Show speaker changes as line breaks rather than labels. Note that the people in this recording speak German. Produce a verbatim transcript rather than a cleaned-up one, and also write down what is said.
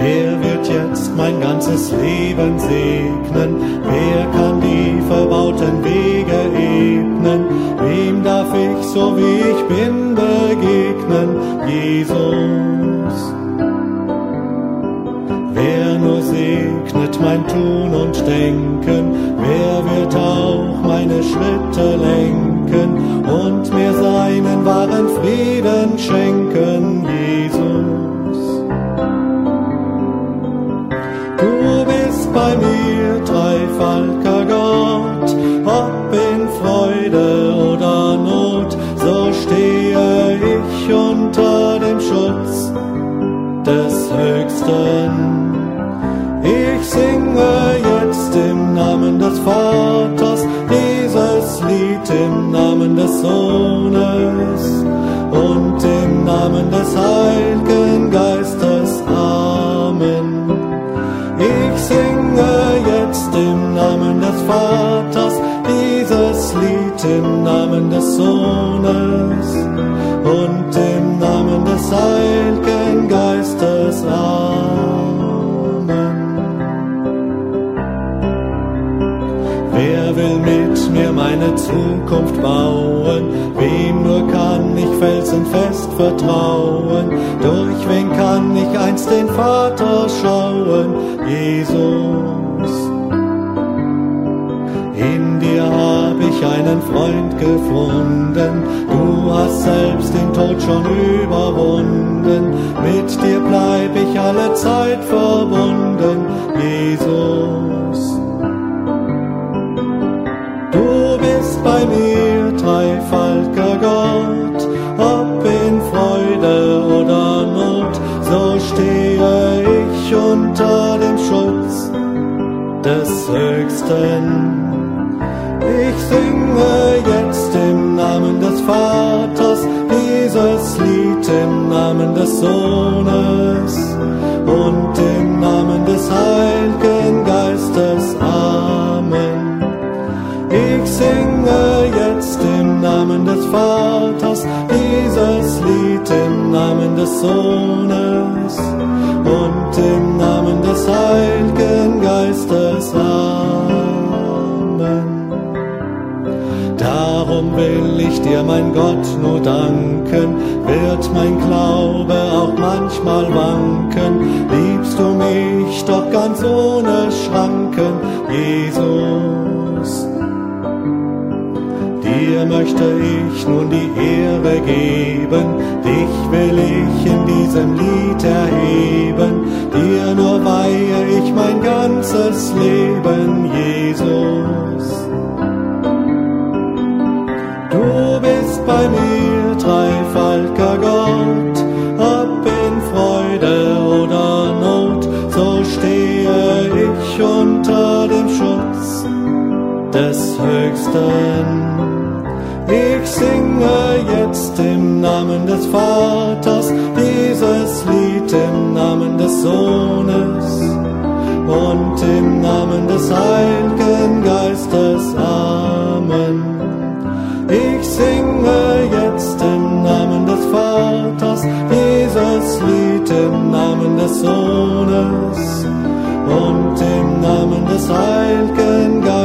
Wer wird jetzt mein ganzes Leben segnen? Wer kann die verbauten Wege ebnen? Wem darf ich, so wie ich bin, begegnen? Jesus. Wer nur segnet mein Tun und Denken, wer wird auch meine Schritte lenken und mir seinen wahren Frieden schenken, Jesus. Du bist bei mir, dreifaltiger Gott, ob in Freude oder Not, so stehe ich unter dem Schutz des Höchsten. Ich singe jetzt im Namen des Vaters dieses Lied im Namen des Sohnes und im Namen des Heiligen Geistes. Amen. Ich singe jetzt im Namen des Vaters dieses Lied im Namen des Sohnes und im Namen des Heiligen Geistes. Amen. Wer will mit mir meine Zukunft bauen? Wem nur kann ich felsenfest vertrauen? Durch wen kann ich einst den Vater schauen? Jesus. In dir hab ich einen Freund gefunden, du hast selbst den Tod schon überwunden, mit dir bleib ich alle Zeit verbunden, Jesus. Du bist bei mir, dreifaltiger Gott, ob in Freude oder Not, so stehe ich unter dem Schutz des Höchsten. Ich singe jetzt im Namen des Vaters dieses Lied im Namen des Sohnes und im Namen des Heiligen Geistes. Amen. Ich singe jetzt im Namen des Vaters dieses Lied im Namen des Sohnes und im Namen des Heiligen Geistes. Amen. Darum will ich dir, mein Gott, nur danken, wird mein Glaube auch manchmal wanken, liebst du mich doch ganz ohne Schranken, Jesus. Dir möchte ich nun die Ehre geben, dich will ich in diesem Lied erheben, dir nur weihe ich mein ganzes Leben, Jesus. Du bist bei mir, dreifaltiger Gott, ob in Freude oder Not, so stehe ich unter dem Schutz des Höchsten. Ich singe jetzt im Namen des Vaters dieses Lied im Namen des Sohnes und im Namen des Heiligen Geistes. Amen. Ich singe jetzt im Namen des Vaters dieses Lied im Namen des Sohnes und im Namen des Heiligen Geistes.